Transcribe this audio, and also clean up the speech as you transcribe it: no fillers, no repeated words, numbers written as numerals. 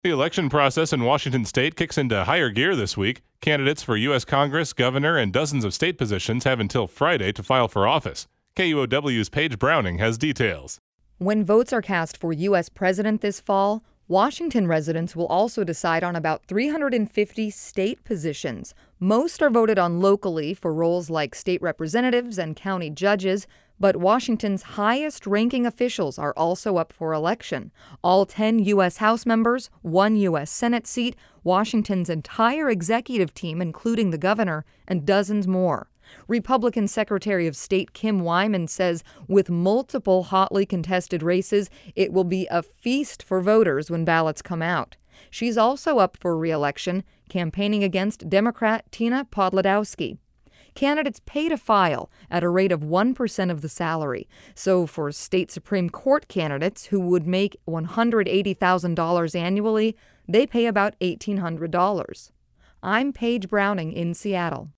The election process in Washington state kicks into higher gear this week. Candidates for U.S. Congress, governor, and dozens of state positions have until Friday to file for office. KUOW's Paige Browning has details. When votes are cast for U.S. president this fall, Washington residents will also decide on about 350 state positions. Most are voted on locally for roles like state representatives and county judges, but Washington's highest-ranking officials are also up for election. All 10 U.S. House members, 1 U.S. Senate seat, Washington's entire executive team, including the governor, and dozens more. Republican Secretary of State Kim Wyman says with multiple hotly contested races, it will be a feast for voters when ballots come out. She's also up for re-election, campaigning against Democrat Tina Podlodowski. Candidates pay to file at a rate of 1% of the salary. So for state Supreme Court candidates who would make $180,000 annually, they pay about $1,800. I'm Paige Browning in Seattle.